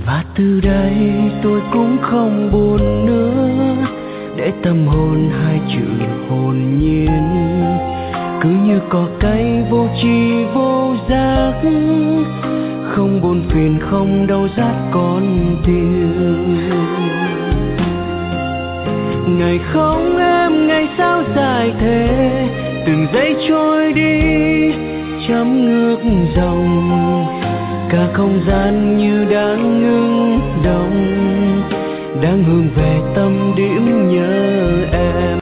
Và từ đây tôi cũng không buồn nữa, để tâm hồn hai chữ hồn nhiên cứ như cỏ cây vô tri vô giác, không buồn phiền không đau rát con tim. Ngày không em ngày sao dài thế, từng giây trôi đi chấm ngược dòng, cả không gian như đang ngưng động, đang hướng về tâm điểm nhớ em.